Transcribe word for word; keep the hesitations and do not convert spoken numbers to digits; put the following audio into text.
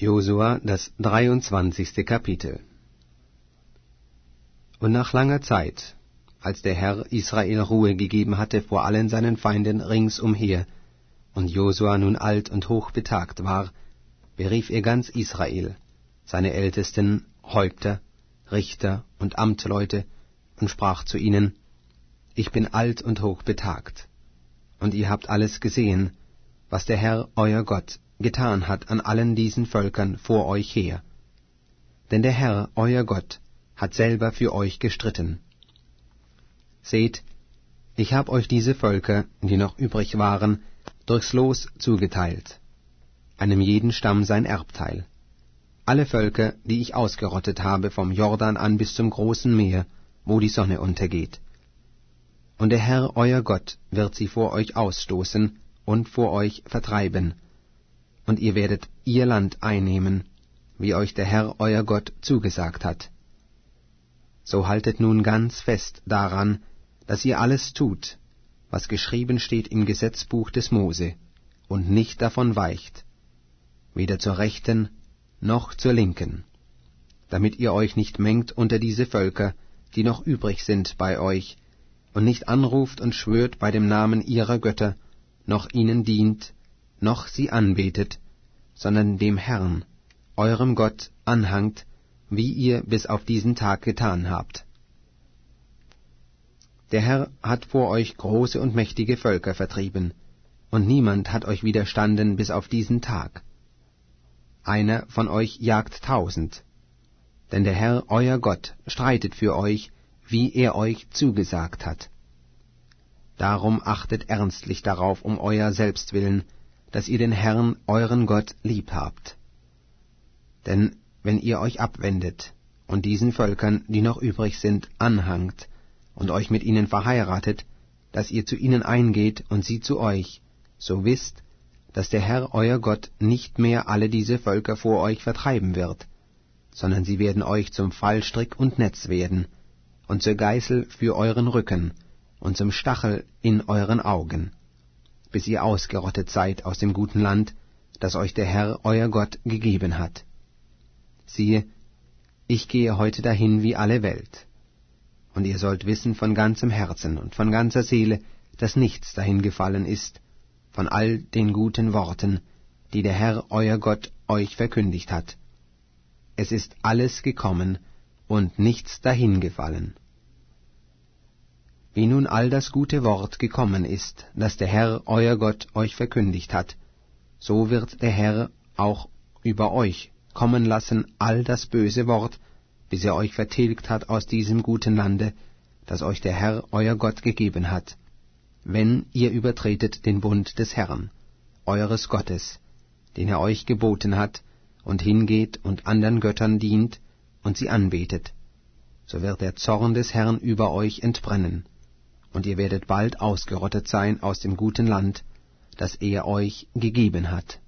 Josua, das dreiundzwanzigste Kapitel. Und nach langer Zeit, als der Herr Israel Ruhe gegeben hatte vor allen seinen Feinden ringsumher, und Josua nun alt und hochbetagt war, berief er ganz Israel, seine Ältesten, Häupter, Richter und Amtleute, und sprach zu ihnen: Ich bin alt und hochbetagt, und ihr habt alles gesehen, was der Herr, euer Gott, getan hat an allen diesen Völkern vor euch her. Denn der Herr, euer Gott, hat selber für euch gestritten. Seht, ich hab euch diese Völker, die noch übrig waren, durchs Los zugeteilt, einem jeden Stamm sein Erbteil. Alle Völker, die ich ausgerottet habe vom Jordan an bis zum großen Meer, wo die Sonne untergeht. Und der Herr, euer Gott, wird sie vor euch ausstoßen und vor euch vertreiben, und ihr werdet ihr Land einnehmen, wie euch der Herr, euer Gott, zugesagt hat. So haltet nun ganz fest daran, dass ihr alles tut, was geschrieben steht im Gesetzbuch des Mose, und nicht davon weicht, weder zur Rechten noch zur Linken, damit ihr euch nicht mengt unter diese Völker, die noch übrig sind bei euch, und nicht anruft und schwört bei dem Namen ihrer Götter, noch ihnen dient, noch sie anbetet, sondern dem Herrn, eurem Gott, anhangt, wie ihr bis auf diesen Tag getan habt. Der Herr hat vor euch große und mächtige Völker vertrieben, und niemand hat euch widerstanden bis auf diesen Tag. Einer von euch jagt tausend, denn der Herr, euer Gott, streitet für euch, wie er euch zugesagt hat. Darum achtet ernstlich darauf um euer Selbstwillen, dass ihr den Herrn, euren Gott, lieb habt. Denn wenn ihr euch abwendet und diesen Völkern, die noch übrig sind, anhangt und euch mit ihnen verheiratet, dass ihr zu ihnen eingeht und sie zu euch, so wisst, dass der Herr, euer Gott, nicht mehr alle diese Völker vor euch vertreiben wird, sondern sie werden euch zum Fallstrick und Netz werden, und zur Geißel für euren Rücken, und zum Stachel in euren Augen, bis ihr ausgerottet seid aus dem guten Land, das euch der Herr, euer Gott, gegeben hat. Siehe, ich gehe heute dahin wie alle Welt. Und ihr sollt wissen von ganzem Herzen und von ganzer Seele, dass nichts dahin gefallen ist, von all den guten Worten, die der Herr, euer Gott, euch verkündigt hat. Es ist alles gekommen und nichts dahin gefallen. Wie nun all das gute Wort gekommen ist, das der Herr, euer Gott, euch verkündigt hat, so wird der Herr auch über euch kommen lassen all das böse Wort, bis er euch vertilgt hat aus diesem guten Lande, das euch der Herr, euer Gott, gegeben hat, wenn ihr übertretet den Bund des Herrn, eures Gottes, den er euch geboten hat, und hingeht und andern Göttern dient und sie anbetet, so wird der Zorn des Herrn über euch entbrennen, und ihr werdet bald ausgerottet sein aus dem guten Land, das er euch gegeben hat.